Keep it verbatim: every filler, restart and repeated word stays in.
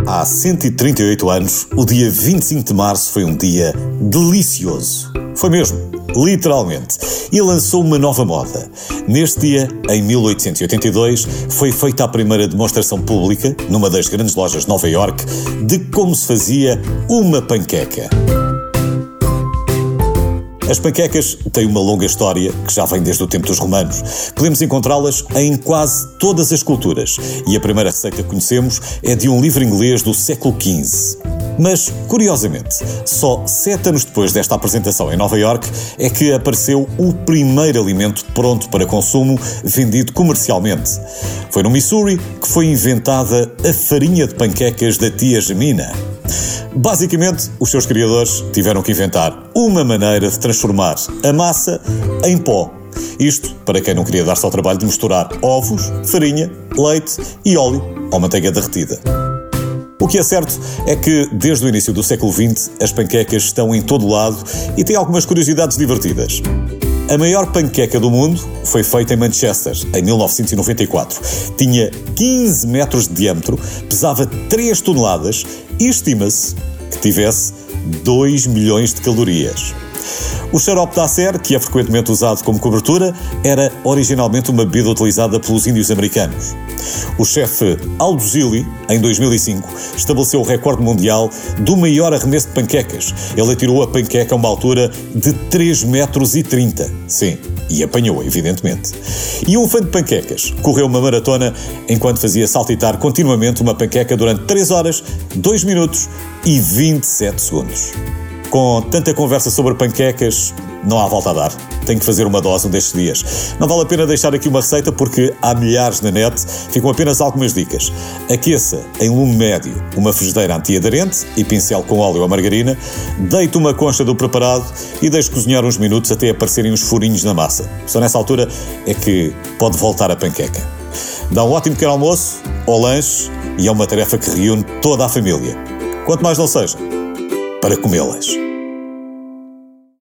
Há cento e trinta e oito anos, o dia vinte e cinco de março foi um dia delicioso. Foi mesmo, literalmente. E lançou uma nova moda. Neste dia, em mil oitocentos e oitenta e dois, foi feita a primeira demonstração pública, numa das grandes lojas de Nova Iorque, de como se fazia uma panqueca. As panquecas têm uma longa história que já vem desde o tempo dos romanos. Podemos encontrá-las em quase todas as culturas e a primeira receita que conhecemos é de um livro inglês do século quinze. Mas, curiosamente, só sete anos depois desta apresentação em Nova Iorque é que apareceu o primeiro alimento pronto para consumo vendido comercialmente. Foi no Missouri que foi inventada a farinha de panquecas da tia Jamina. Basicamente, os seus criadores tiveram que inventar uma maneira de transformar a massa em pó. Isto para quem não queria dar-se ao trabalho de misturar ovos, farinha, leite e óleo ou manteiga derretida. O que é certo é que, desde o início do século vinte, as panquecas estão em todo lado e têm algumas curiosidades divertidas. A maior panqueca do mundo foi feita em Manchester, em mil novecentos e noventa e quatro. Tinha quinze metros de diâmetro, pesava três toneladas e estima-se que tivesse dois milhões de calorias. O xarope de acer, que é frequentemente usado como cobertura, era originalmente uma bebida utilizada pelos índios americanos. O chefe Aldo Zilli, em dois mil e cinco, estabeleceu o recorde mundial do maior arremesso de panquecas. Ele atirou a panqueca a uma altura de três metros e trinta. Sim, e apanhou-a, evidentemente. E um fã de panquecas correu uma maratona enquanto fazia saltitar continuamente uma panqueca durante três horas, dois minutos e vinte e sete segundos. Com tanta conversa sobre panquecas, não há volta a dar. Tenho que fazer uma dose um destes dias. Não vale a pena deixar aqui uma receita porque há milhares na net, ficam apenas algumas dicas. Aqueça em lume médio uma frigideira antiaderente e pincel com óleo ou margarina, deite uma concha do preparado e deixe cozinhar uns minutos até aparecerem uns furinhos na massa. Só nessa altura é que pode voltar a panqueca. Dá um ótimo pequeno almoço ou lanche e é uma tarefa que reúne toda a família. Quanto mais não seja, para comê-las.